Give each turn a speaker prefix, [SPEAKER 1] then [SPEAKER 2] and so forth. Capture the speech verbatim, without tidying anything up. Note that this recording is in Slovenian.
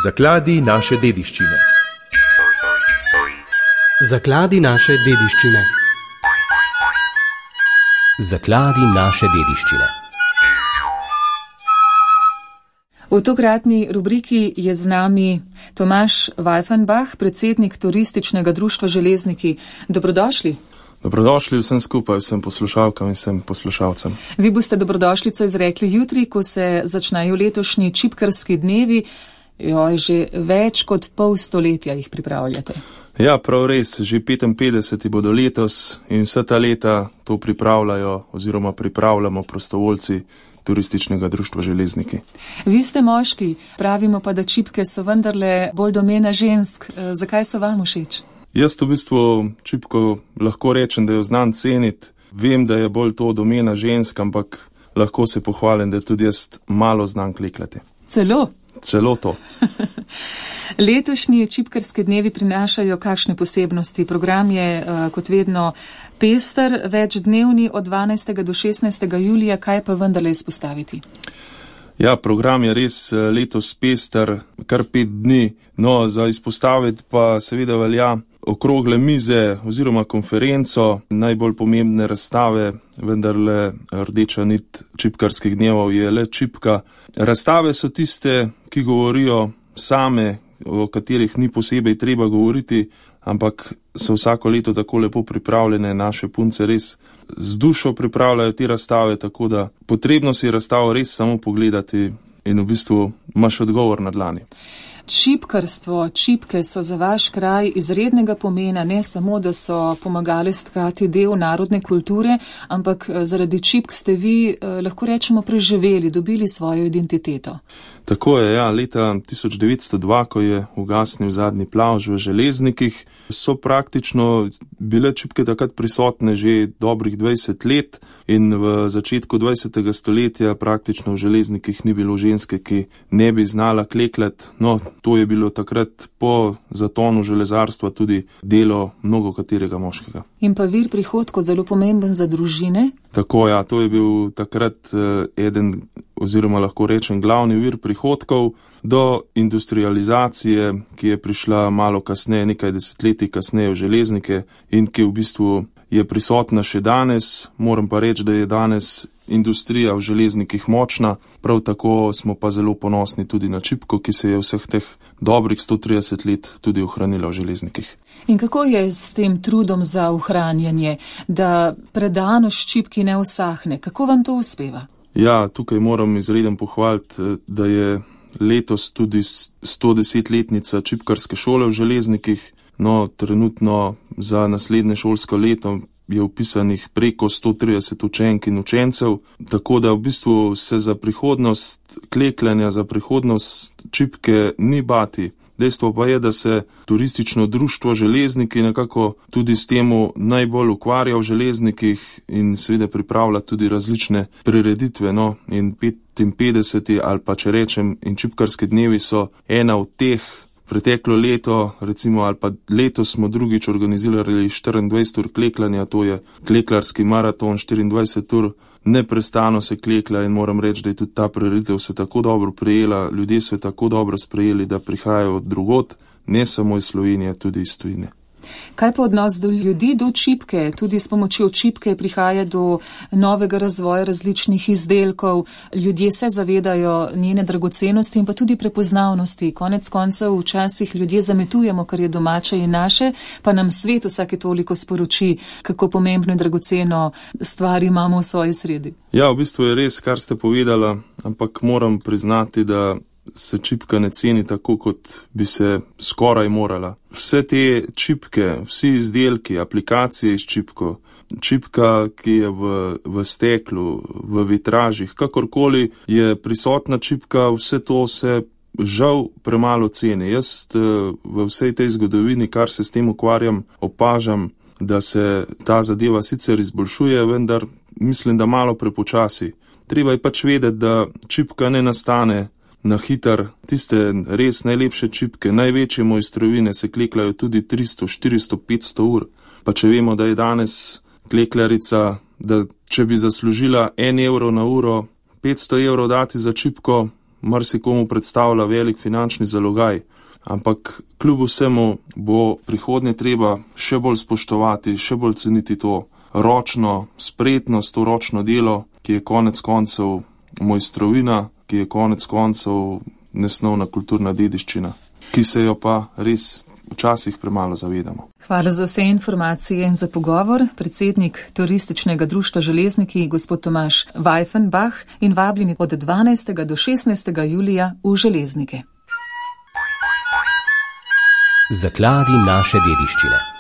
[SPEAKER 1] Zakladi naše dediščine.
[SPEAKER 2] Zakladi naše dediščine.
[SPEAKER 3] Zakladi naše dediščine.
[SPEAKER 4] V tokratni rubriki je z nami Tomaž Vajfenbach, predsednik Turističnega društva Železniki. Dobrodošli.
[SPEAKER 5] Dobrodošli vsem skupaj, vsem poslušalkam in vsem poslušalcem.
[SPEAKER 4] Vi boste dobrodošlico izrekli jutri, ko se začnejo letošnji čipkarski dnevi. Joj, že več kot pol stoletja jih pripravljate.
[SPEAKER 5] Ja, prav res, že petinpetdeseti bodo letos in vsa ta leta to pripravljajo oziroma pripravljamo prostovoljci Turističnega društva Železniki.
[SPEAKER 4] Vi ste moški, pravimo pa, da čipke so vendarle bolj domena žensk. Zakaj so vam všeč?
[SPEAKER 5] Jaz v bistvu čipko lahko rečem, da jo znam ceniti. Vem, da je bolj to domena žensk, ampak lahko se pohvalim, da tudi jaz malo znam klekljati.
[SPEAKER 4] Celo?
[SPEAKER 5] Celo to.
[SPEAKER 4] Letošnji čipkarski dnevi prinašajo kakšne posebnosti? Program je, kot vedno, pester, večdnevni od dvanajstega do šestnajstega julija. Kaj pa vendarle izpostaviti?
[SPEAKER 5] Ja, program je res letos pester, kar pet dni. No, za izpostaviti pa seveda velja okrogle mize oziroma konferenco, najbolj pomembne razstave, vendarle rdeča nit čipkarskih dnevov je le čipka. Razstave so tiste, ki govorijo same, o katerih ni posebej treba govoriti, ampak so vsako leto tako lepo pripravljene, naše punce res z dušo pripravljajo te razstave, tako da potrebno si razstavo res samo pogledati in v bistvu imaš odgovor na dlani.
[SPEAKER 4] Čipkarstvo, čipke so za vaš kraj izrednega pomena, ne samo, da so pomagali stkati del narodne kulture, ampak zaradi čipk ste vi, lahko rečemo, preživeli, dobili svojo identiteto.
[SPEAKER 5] Tako je, ja, leta tisoč devetsto dva, ko je ugasnil zadnji plavž v Železnikih, so praktično bile čipke takrat prisotne že dobrih dvajset let in v začetku dvajsetega stoletja praktično v Železnikih ni bilo ženske, ki ne bi znala klekljati. No, to je bilo takrat po zatonu železarstva tudi delo mnogo katerega moškega.
[SPEAKER 4] In pa vir prihodkov zelo pomemben za družine?
[SPEAKER 5] Tako, ja, to je bil takrat uh, eden oziroma lahko rečem glavni vir prihodkov do industrializacije, ki je prišla malo kasneje, nekaj desetletij kasneje v Železnike in ki v bistvu je prisotna še danes. Moram pa reči, da je danes industrija v Železnikih močna, prav tako smo pa zelo ponosni tudi na čipko, ki se je vseh teh dobrih sto trideset let tudi ohranila v Železnikih.
[SPEAKER 4] In kako je s tem trudom za ohranjanje, da predanost čipki ne usahne? Kako vam to uspeva?
[SPEAKER 5] Ja, tukaj moram izreden pohvaliti, da je letos tudi stodesetletnica čipkarske šole v Železnikih. No, trenutno za naslednje šolsko leto je vpisanih preko sto trideset učenk in učencev, tako da v bistvu se za prihodnost klekljanja, za prihodnost čipke ni bati. Dejstvo pa je, da se Turistično društvo Železniki nekako tudi s temu najbolj ukvarja v Železnikih in seveda pripravlja tudi različne prireditve. No, in petinpetdeseti ali pa če rečem in čipkarski dnevi so ena od teh. Preteklo leto, recimo, ali pa letos smo drugič organizirali štiriindvajset ur klekljanja, to je klekljarski maraton, štiriindvajset ur, neprestano se kleklja in moram reči, da je tudi ta prireditev se tako dobro prijela, ljudje so jo tako dobro sprejeli, da prihajajo od drugod, ne samo iz Slovenije, tudi iz tujine.
[SPEAKER 4] Kaj pa odnos do ljudi, do čipke? Tudi s pomočjo čipke prihaja do novega razvoja različnih izdelkov. Ljudje se zavedajo njene dragocenosti in pa tudi prepoznavnosti. Konec koncev včasih ljudje zametujemo, kar je domače in naše, pa nam svet vsake toliko sporoči, kako pomembno in dragoceno stvar imamo v svoji sredi.
[SPEAKER 5] Ja, v bistvu je res, kar ste povedala, ampak moram priznati, da se čipka ne ceni tako, kot bi se skoraj morala. Vse te čipke, vsi izdelki, aplikacije iz čipko, čipka, ki je v, v steklu, v vitražih, kakorkoli je prisotna čipka, vse to se žal premalo ceni. Jaz v vsej tej zgodovini, kar se s tem ukvarjam, opažam, da se ta zadeva sicer izboljšuje, vendar mislim, da malo prepočasi. Treba je pač vedeti, da čipka ne nastane na hitar. Tiste res najlepše čipke, največje mojstrovine se klekljajo tudi tristo, štiristo, petsto ur. Pa če vemo, da je danes klekljarica, da če bi zaslužila en evro na uro, petsto evrov dati za čipko, marsikomu predstavlja velik finančni zalogaj, ampak kljub vsemu bo prihodnje treba še bolj spoštovati, še bolj ceniti to ročno spretnost, to ročno delo, ki je konec koncev mojstrovina, ki je konec koncev nesnovna kulturna dediščina, ki se jo pa res včasih premalo zavedamo.
[SPEAKER 4] Hvala za vse informacije in za pogovor. Predsednik Turističnega društva Železniki, gospod Tomaž Vajfenbach, in vabljeni od dvanajstega do šestnajstega julija v Železnike.
[SPEAKER 3] Zakladi naše dediščine.